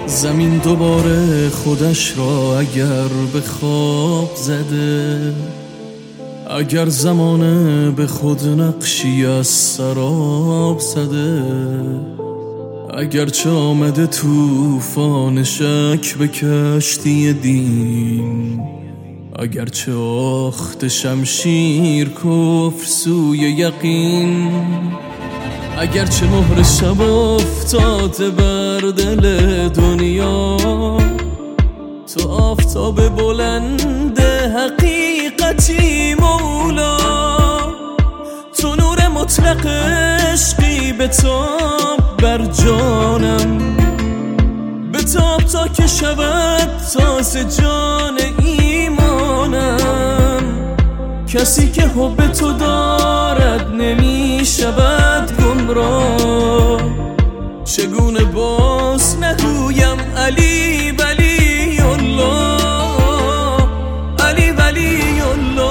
زمین دوباره خودش را اگر به خواب زده، اگر زمانه به خود نقشی از سراب زده، اگر چه آمده طوفان شک به کشتی دین، اگر چه آخت شمشیر کفر سوی یقین، اگر چه مهر شب افتاده بر دل دنیا، تو آفتاب بلند حقیقتی مولا، تو نور مطلق عشقی بتاب بر جانم، بتاب تا که شود تازه جان ایمانم. کسی که حب تو دارد نمی شود گمراه، چگونه باز نگویم علی ولی الله، علی ولی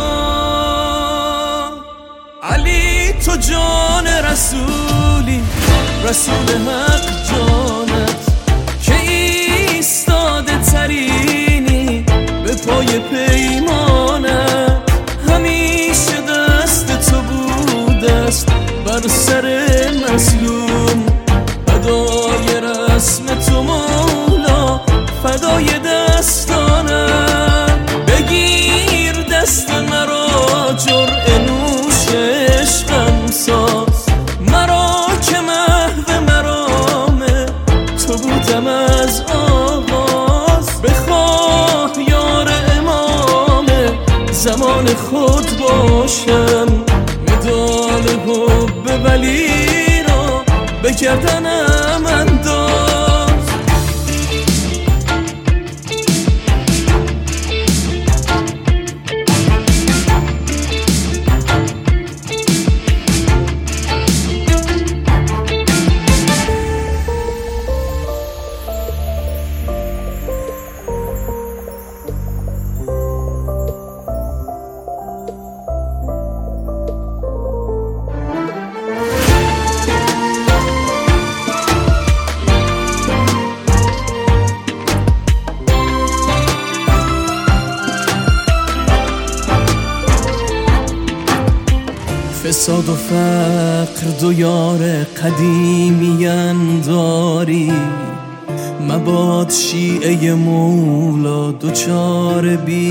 الله. علی تو جان رسولی، رسول حق جانت که ایستاده ترینی به پای پیمانت. همیشه دست تو بودست بر سر مظلوم، فدای رسم تو مولا، فدای دستانم. بگیر دست مرا جرعه نوش عشقم ساز، مرا که محو مرامه تو بودم از آغاز. بخواه یار امامه زمان خود باشم، مدال حب ولی را به گردنم انداز. فساد و فقر دو یار قدیمین داری، مباد شیعه مولا دوچار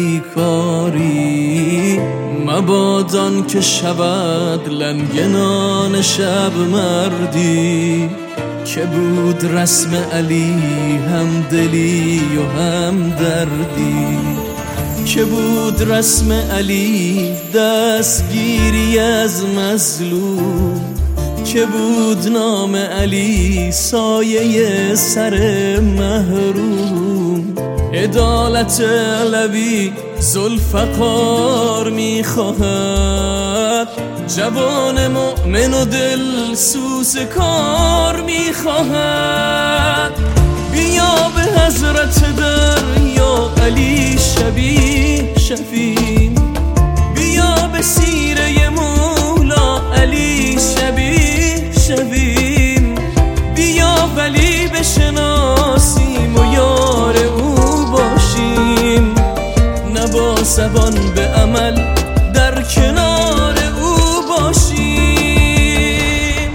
بیکاری. مباد آن که شود لنگنان شب مردی، که بود رسم علی هم دلی و هم دردی، که بود رسم علی دستگیری از مظلوم، که بود نام علی سایه سر محروم. عدالت علوی ذوالفقار میخواهد، جوان مؤمن و دل سوز کار میخواهد. بیا به حضرت دریا علی شبیه شفیم، بیا به سیره مولا علی شبیه شویم. بیا ولی بشناسیم و یار او باشیم، نه با زبان به عمل در کنار او باشیم.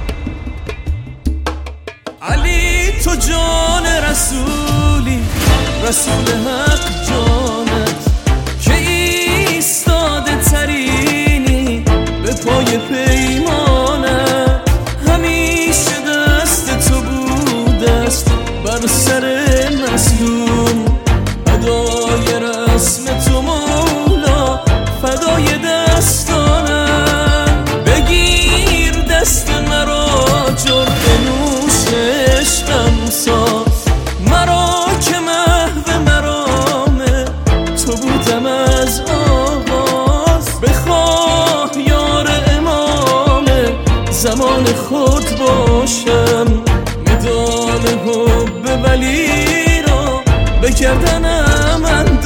علی تو جان رسولی، رسول حق جانت که ایستاده ترینی به پای پیمانت. همیشه دست تو بودست بر سر مظلوم، فدای رسم تو مولا، فدای دستانم. بگیر دست مرا جرعه نوش عشقم ساز، مرا که محو مرامه تو بودم از آغاز. بخواه یار امامه زمان خود باشم، مدال حب ولی را به گردنم انداز.